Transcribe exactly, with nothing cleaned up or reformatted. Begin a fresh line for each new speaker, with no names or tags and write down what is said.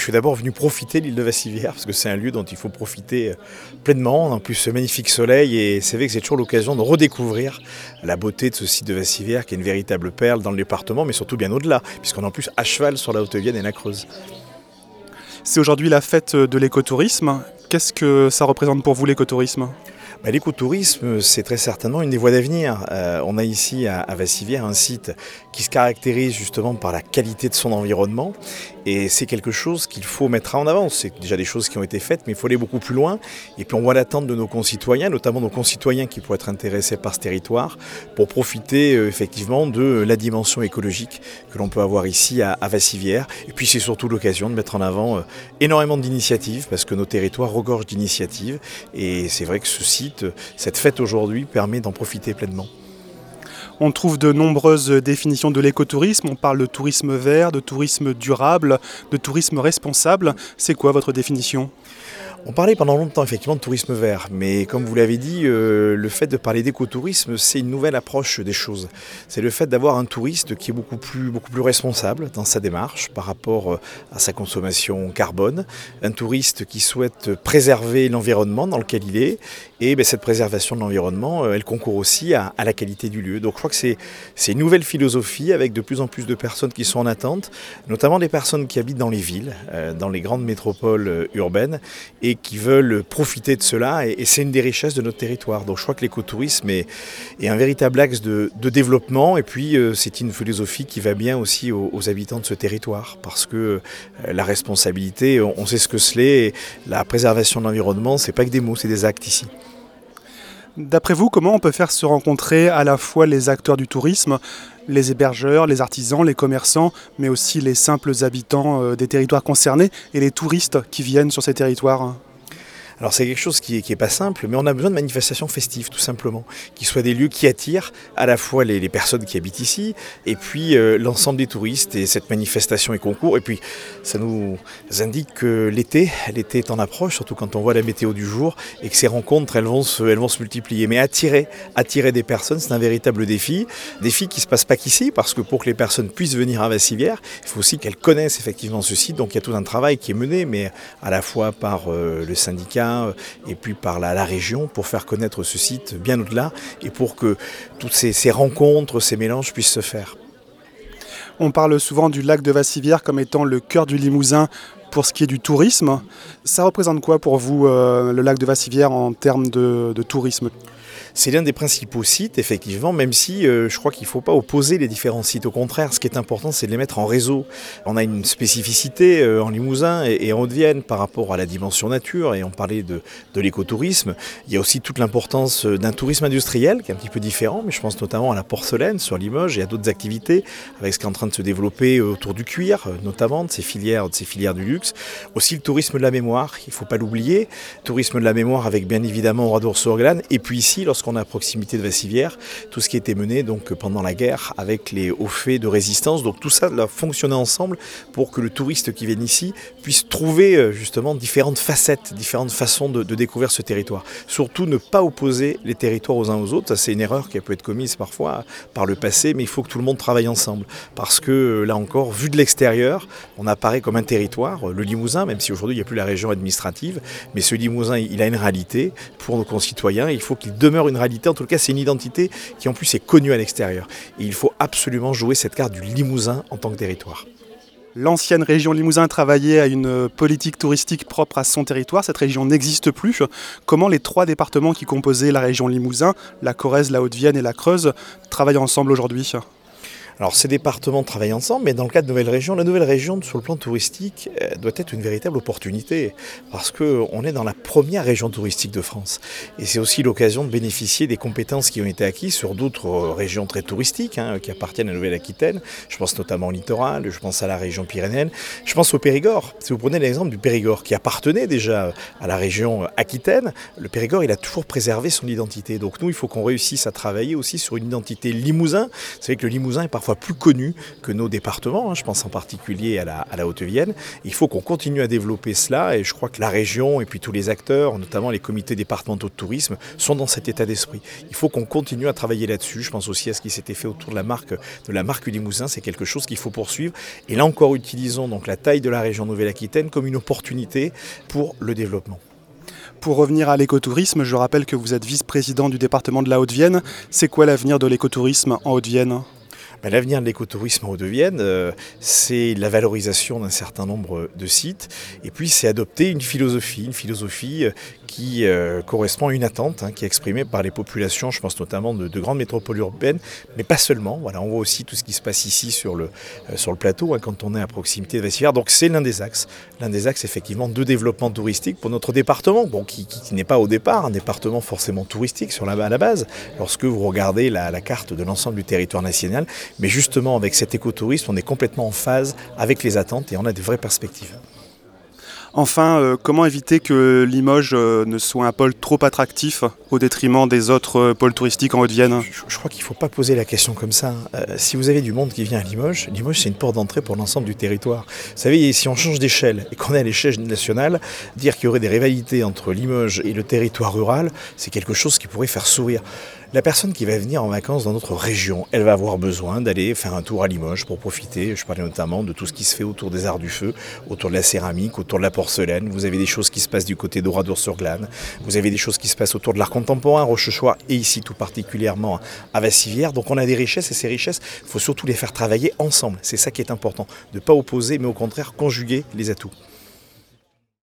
je suis d'abord venu profiter de l'île de Vassivière, parce que c'est un lieu dont il faut profiter pleinement. En plus, ce magnifique soleil, et c'est vrai que c'est toujours l'occasion de redécouvrir la beauté de ce site de Vassivière, qui est une véritable perle dans le département, mais surtout bien au-delà, puisqu'on est en plus à cheval sur la Haute-Vienne et la Creuse.
C'est aujourd'hui la fête de l'écotourisme. Qu'est-ce que ça représente pour vous, l'écotourisme ?
Bah, l'écotourisme, c'est très certainement une des voies d'avenir. Euh, on a ici à, à Vassivière un site qui se caractérise justement par la qualité de son environnement, et c'est quelque chose qu'il faut mettre en avant. C'est déjà des choses qui ont été faites, mais il faut aller beaucoup plus loin. Et puis on voit l'attente de nos concitoyens, notamment nos concitoyens qui pourraient être intéressés par ce territoire, pour profiter euh, effectivement de la dimension écologique que l'on peut avoir ici à, à Vassivière. Et puis c'est surtout l'occasion de mettre en avant euh, énormément d'initiatives, parce que nos territoires regorgent d'initiatives, et c'est vrai que ce site, cette fête aujourd'hui, permet d'en profiter pleinement.
On trouve de nombreuses définitions de l'écotourisme. On parle de tourisme vert, de tourisme durable, de tourisme responsable. C'est quoi votre définition ?
On parlait pendant longtemps effectivement de tourisme vert, mais comme vous l'avez dit, euh, le fait de parler d'écotourisme, c'est une nouvelle approche des choses. C'est le fait d'avoir un touriste qui est beaucoup plus, beaucoup plus responsable dans sa démarche par rapport à sa consommation carbone, un touriste qui souhaite préserver l'environnement dans lequel il est, et ben, cette préservation de l'environnement, elle concourt aussi à, à la qualité du lieu. Donc je crois que c'est, c'est une nouvelle philosophie avec de plus en plus de personnes qui sont en attente, notamment des personnes qui habitent dans les villes, euh, dans les grandes métropoles euh, urbaines, et qui veulent profiter de cela, et, et c'est une des richesses de notre territoire. Donc je crois que l'écotourisme est, est un véritable axe de, de développement, et puis euh, c'est une philosophie qui va bien aussi aux, aux habitants de ce territoire, parce que euh, la responsabilité, on, on sait ce que c'est, et la préservation de l'environnement, c'est pas que des mots, c'est des actes ici.
D'après vous, comment on peut faire se rencontrer à la fois les acteurs du tourisme, les hébergeurs, les artisans, les commerçants, mais aussi les simples habitants des territoires concernés et les touristes qui viennent sur ces territoires ?
Alors c'est quelque chose qui est, qui est pas simple, mais on a besoin de manifestations festives tout simplement, qui soient des lieux qui attirent à la fois les, les personnes qui habitent ici, et puis euh, l'ensemble des touristes, et cette manifestation et concours. Et puis ça nous indique que l'été, l'été est en approche, surtout quand on voit la météo du jour, et que ces rencontres, elles vont se, elles vont se multiplier. Mais attirer, attirer des personnes, c'est un véritable défi, défi qui ne se passe pas qu'ici, parce que pour que les personnes puissent venir à Vassivière, il faut aussi qu'elles connaissent effectivement ce site. Donc il y a tout un travail qui est mené, mais à la fois par euh, le syndicat, et puis par la, la région, pour faire connaître ce site bien au-delà, et pour que toutes ces, ces rencontres, ces mélanges puissent se faire.
On parle souvent du lac de Vassivière comme étant le cœur du Limousin pour ce qui est du tourisme. Ça représente quoi pour vous, euh, le lac de Vassivière, en termes de, de tourisme ?
C'est l'un des principaux sites, effectivement, même si euh, je crois qu'il ne faut pas opposer les différents sites. Au contraire, ce qui est important, c'est de les mettre en réseau. On a une spécificité euh, en Limousin et, et en Haute-Vienne par rapport à la dimension nature, et on parlait de, de l'écotourisme. Il y a aussi toute l'importance d'un tourisme industriel qui est un petit peu différent, mais je pense notamment à la porcelaine sur Limoges et à d'autres activités, avec ce qui est en train de se développer autour du cuir, notamment de ces filières, de ces filières du luxe. Aussi le tourisme de la mémoire, il ne faut pas l'oublier. Tourisme de la mémoire avec bien évidemment Roi d'Ours-sur-Glane, et puis ici, lorsqu'on qu'on a à proximité de Vassivière, tout ce qui a été mené donc, pendant la guerre avec les hauts faits de résistance. Donc tout ça doit fonctionner ensemble pour que le touriste qui vient ici puisse trouver justement différentes facettes, différentes façons de, de découvrir ce territoire. Surtout ne pas opposer les territoires aux uns aux autres. Ça, c'est une erreur qui peut être commise parfois par le passé, mais il faut que tout le monde travaille ensemble. Parce que là encore, vu de l'extérieur, on apparaît comme un territoire, le Limousin, même si aujourd'hui il n'y a plus la région administrative, mais ce Limousin, il a une réalité pour nos concitoyens. Il faut qu'il demeure une réalité, en tout cas c'est une identité qui en plus est connue à l'extérieur. Et il faut absolument jouer cette carte du Limousin en tant que territoire.
L'ancienne région Limousin travaillait à une politique touristique propre à son territoire. Cette région n'existe plus. Comment les trois départements qui composaient la région Limousin, la Corrèze, la Haute-Vienne et la Creuse, travaillent ensemble aujourd'hui ?
Alors ces départements travaillent ensemble, mais dans le cas de nouvelles régions, la nouvelle région sur le plan touristique doit être une véritable opportunité, parce qu'on est dans la première région touristique de France. Et c'est aussi l'occasion de bénéficier des compétences qui ont été acquises sur d'autres régions très touristiques, hein, qui appartiennent à la Nouvelle-Aquitaine. Je pense notamment au littoral, je pense à la région pyrénéenne, je pense au Périgord. Si vous prenez l'exemple du Périgord, qui appartenait déjà à la région aquitaine, le Périgord, il a toujours préservé son identité. Donc nous, il faut qu'on réussisse à travailler aussi sur une identité limousin. Vous savez que le Limousin est parfois soit plus connu que nos départements, hein, je pense en particulier à la, à la Haute-Vienne. Il faut qu'on continue à développer cela et je crois que la région et puis tous les acteurs, notamment les comités départementaux de tourisme, sont dans cet état d'esprit. Il faut qu'on continue à travailler là-dessus. Je pense aussi à ce qui s'était fait autour de la marque, de la marque du Limousin, c'est quelque chose qu'il faut poursuivre. Et là encore, utilisons donc la taille de la région Nouvelle-Aquitaine comme une opportunité pour le développement.
Pour revenir à l'écotourisme, je rappelle que vous êtes vice-président du département de la Haute-Vienne. C'est quoi l'avenir de l'écotourisme en Haute-Vienne ?
Ben, l'avenir de l'écotourisme en Haute-Vienne, euh, c'est la valorisation d'un certain nombre de sites et puis c'est adopter une philosophie, une philosophie euh, qui euh, correspond à une attente hein, qui est exprimée par les populations, je pense notamment de, de grandes métropoles urbaines, mais pas seulement. Voilà, on voit aussi tout ce qui se passe ici sur le, euh, sur le plateau hein, quand on est à proximité de Vassivière. Donc c'est l'un des axes, l'un des axes effectivement de développement touristique pour notre département, bon, qui, qui, qui n'est pas au départ un département forcément touristique sur la, à la base. Lorsque vous regardez la, la carte de l'ensemble du territoire national, mais justement, avec cet écotourisme, on est complètement en phase avec les attentes et on a de vraies perspectives.
Enfin, euh, comment éviter que Limoges euh, ne soit un pôle trop attractif au détriment des autres euh, pôles touristiques en Haute-Vienne ?
je, je crois qu'il ne faut pas poser la question comme ça. Euh, si vous avez du monde qui vient à Limoges, Limoges c'est une porte d'entrée pour l'ensemble du territoire. Vous savez, si on change d'échelle et qu'on est à l'échelle nationale, dire qu'il y aurait des rivalités entre Limoges et le territoire rural, c'est quelque chose qui pourrait faire sourire. La personne qui va venir en vacances dans notre région, elle va avoir besoin d'aller faire un tour à Limoges pour profiter, je parlais notamment de tout ce qui se fait autour des arts du feu, autour de la céramique, autour de la porcelaine. Vous avez des choses qui se passent du côté d'Oradour-sur-Glane, vous avez des choses qui se passent autour de l'art contemporain, Rochechouart et ici tout particulièrement à Vassivière. Donc on a des richesses et ces richesses, il faut surtout les faire travailler ensemble. C'est ça qui est important, de ne pas opposer mais au contraire conjuguer les atouts.